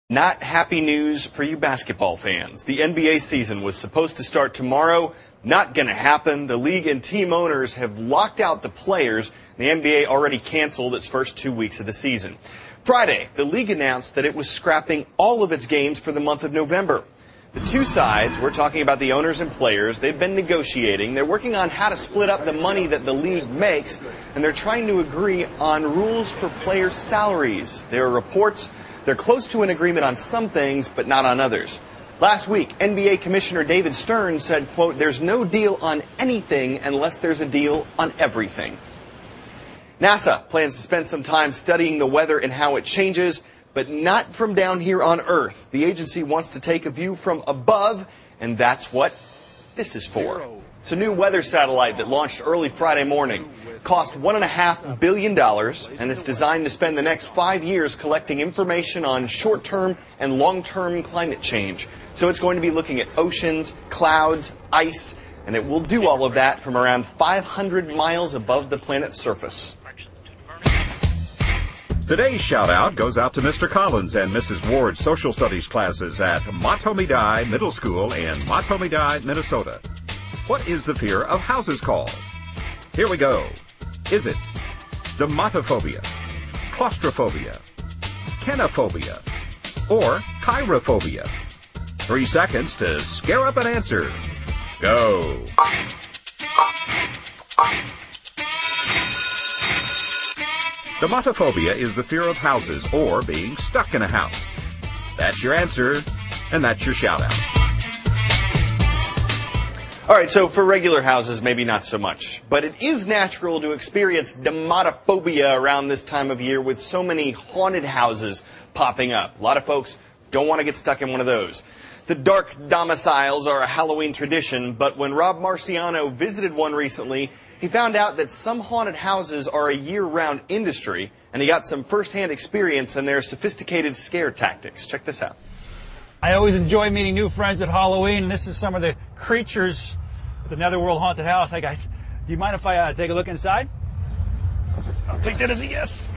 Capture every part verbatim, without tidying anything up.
Not happy news for you basketball fans. The N B A season was supposed to start tomorrow. Not going to happen. The league and team owners have locked out the players. The N B A already canceled its first two weeks of the season. Friday, the league announced that it was scrapping all of its games for the month of November. The two sides, we're talking about the owners and players, they've been negotiating. They're working on how to split up the money that the league makes, and they're trying to agree on rules for player salaries. There are reports they're close to an agreement on some things, but not on others. Last week, N B A Commissioner David Stern said, quote, "There's no deal on anything unless there's a deal on everything." NASA plans to spend some time studying the weather and how it changes, but not from down here on Earth. The agency wants to take a view from above, and that's what this is for. It's a new weather satellite that launched early Friday morning. Cost one and a half billion dollars, and it's designed to spend the next five years collecting information on short-term and long-term climate change. So it's going to be looking at oceans, clouds, ice, and it will do all of that from around five hundred miles above the planet's surface. Today's shout-out goes out to Mister Collins and Missus Ward's social studies classes at Matomidi Middle School in Matomidi, Minnesota. What is the fear of houses called? Here we go. Is it dermatophobia, claustrophobia, kenophobia, or chirophobia? Three seconds to scare up an answer. Go. Dermatophobia is the fear of houses or being stuck in a house. That's your answer, and that's your shout-out. All right, so for regular houses, maybe not so much. But it is natural to experience dermatophobia around this time of year with so many haunted houses popping up. A lot of folks don't want to get stuck in one of those. The dark domiciles are a Halloween tradition, but when Rob Marciano visited one recently, he found out that some haunted houses are a year-round industry, and he got some first-hand experience in their sophisticated scare tactics. Check this out. I always enjoy meeting new friends at Halloween, and this is some of the creatures at the Netherworld Haunted House. Hey guys, do you mind if I uh, take a look inside? I'll take that as a yes.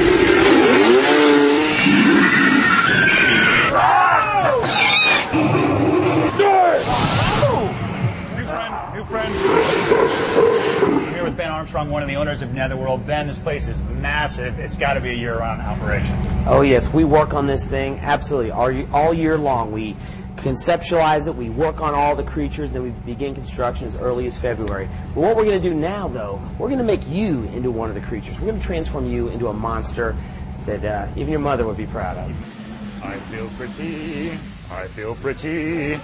New friend, new friend. I'm here with Ben Armstrong, one of the owners of Netherworld. Ben, this place is massive. It's got to be a year-round operation. Oh yes, we work on this thing absolutely all, all year long. We conceptualize it, we work on all the creatures, and then we begin construction as early as February. But what we're going to do now, though, we're going to make you into one of the creatures. We're going to transform you into a monster that uh, even your mother would be proud of. I feel pretty. I feel pretty.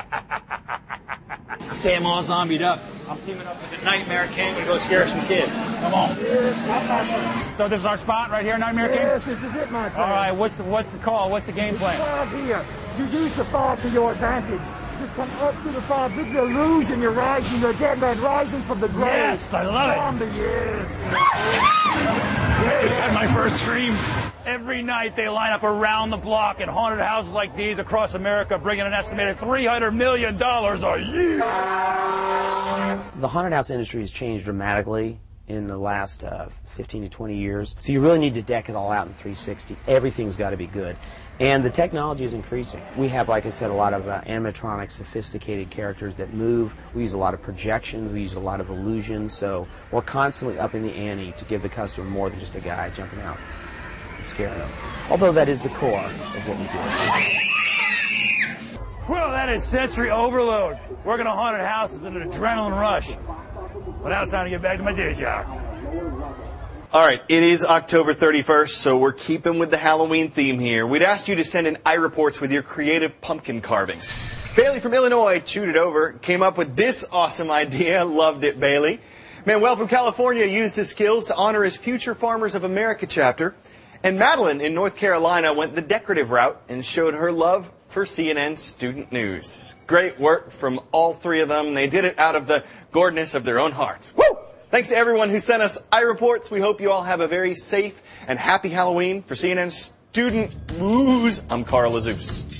Okay, I'm all zombied up. I'm teaming up with the Nightmare King to go scare some kids. Come on. Yes, so this is our spot right here, Nightmare King? Yes, this is it, my friend. All right, what's the, what's the call? What's the game plan? Fog here. You use the fog to your advantage. Just come up to the fog, big illusion, you're rising, you're dead man rising from the grave. Yes, I love it. Zombie, yes. I just had my first scream. Every night they line up around the block in haunted houses like these across America, bringing an estimated three hundred million dollars a year. The haunted house industry has changed dramatically in the last uh, fifteen to twenty years. So you really need to deck it all out in three sixty. Everything's got to be good. And the technology is increasing. We have, like I said, a lot of uh, animatronic, sophisticated characters that move. We use a lot of projections. We use a lot of illusions. So we're constantly upping the ante to give the customer more than just a guy jumping out and scaring them. Although that is the core of what we do. Well, that is sensory overload. Working on haunted houses in an adrenaline rush. But now it's time to get back to my day job. All right, it is October thirty-first, so we're keeping with the Halloween theme here. We'd asked you to send in iReports with your creative pumpkin carvings. Bailey from Illinois chewed it over, came up with this awesome idea. Loved it, Bailey. Manuel from California used his skills to honor his Future Farmers of America chapter. And Madeline in North Carolina went the decorative route and showed her love for C N N Student News. Great work from all three of them. They did it out of the gourdness of their own hearts. Woo! Thanks to everyone who sent us iReports. We hope you all have a very safe and happy Halloween. For C N N Student News, I'm Carl Azuz.